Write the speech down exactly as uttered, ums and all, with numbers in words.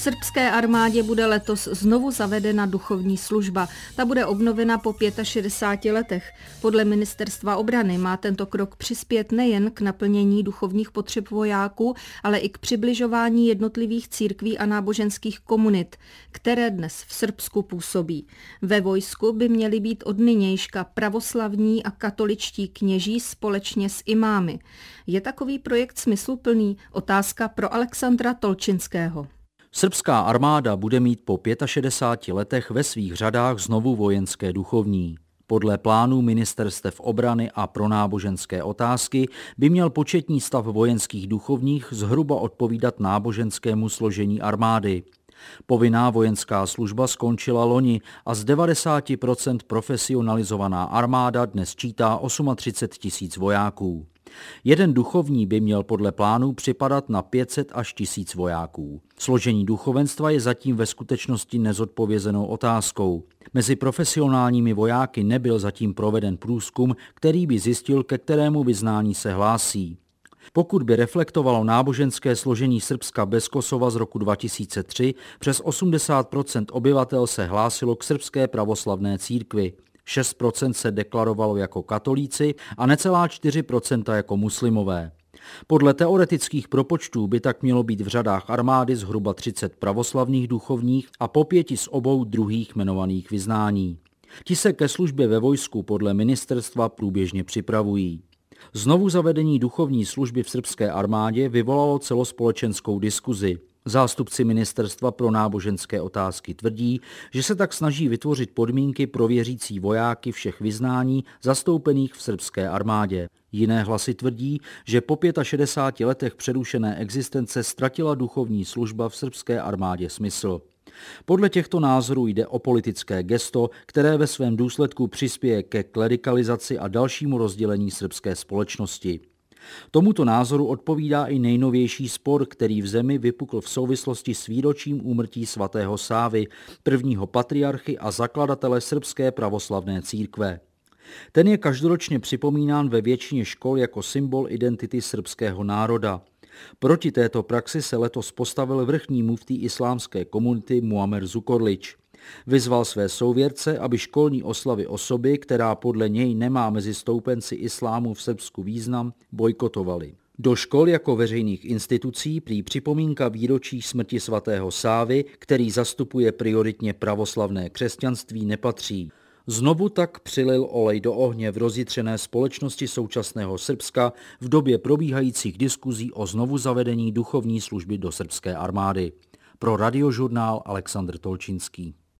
srbské armádě bude letos znovu zavedena duchovní služba. Ta bude obnovena po šedesáti pěti letech. Podle ministerstva obrany má tento krok přispět nejen k naplnění duchovních potřeb vojáků, ale i k přibližování jednotlivých církví a náboženských komunit, které dnes v Srbsku působí. Ve vojsku by měli být od nynějška pravoslavní a katoličtí kněží společně s imámy. Je takový projekt smysluplný? Otázka pro Alexandra Tolčinského. Srbská armáda bude mít po šedesáti pěti letech ve svých řadách znovu vojenské duchovní. Podle plánů ministerstev obrany a pro náboženské otázky by měl početní stav vojenských duchovních zhruba odpovídat náboženskému složení armády. Povinná vojenská služba skončila loni a z devadesáti procent profesionalizovaná armáda dnes čítá třicet osm tisíc vojáků. Jeden duchovní by měl podle plánů připadat na pět set až tisíc vojáků. Složení duchovenstva je zatím ve skutečnosti nezodpovězenou otázkou. Mezi profesionálními vojáky nebyl zatím proveden průzkum, který by zjistil, ke kterému vyznání se hlásí. Pokud by reflektovalo náboženské složení Srbska bez Kosova z roku dva tisíce tři, přes osmdesát procent obyvatel se hlásilo k srbské pravoslavné církvi. šest procent se deklarovalo jako katolíci a necelá čtyři procenta jako muslimové. Podle teoretických propočtů by tak mělo být v řadách armády zhruba třicet pravoslavných duchovních a po pěti z obou druhých jmenovaných vyznání. Ti se ke službě ve vojsku podle ministerstva průběžně připravují. Znovu zavedení duchovní služby v srbské armádě vyvolalo celospolečenskou diskuzi. Zástupci ministerstva pro náboženské otázky tvrdí, že se tak snaží vytvořit podmínky pro věřící vojáky všech vyznání zastoupených v srbské armádě. Jiné hlasy tvrdí, že po šedesáti pěti letech přerušené existence ztratila duchovní služba v srbské armádě smysl. Podle těchto názorů jde o politické gesto, které ve svém důsledku přispěje ke klerikalizaci a dalšímu rozdělení srbské společnosti. Tomuto názoru odpovídá i nejnovější spor, který v zemi vypukl v souvislosti s výročím úmrtí svatého Sávy, prvního patriarchy a zakladatele srbské pravoslavné církve. Ten je každoročně připomínán ve většině škol jako symbol identity srbského národa. Proti této praxi se letos postavil vrchní muftí islámské komunity Muamer Zukorlić. Vyzval své souvěrce, aby školní oslavy osoby, která podle něj nemá mezi stoupenci islámu v Srbsku význam, bojkotovali. Do škol jako veřejných institucí prý připomínka výročí smrti svatého Sávy, který zastupuje prioritně pravoslavné křesťanství, nepatří. Znovu tak přilil olej do ohně v rozjitřené společnosti současného Srbska v době probíhajících diskuzí o znovu zavedení duchovní služby do srbské armády. Pro Radiožurnál Alexandr Tolčinský.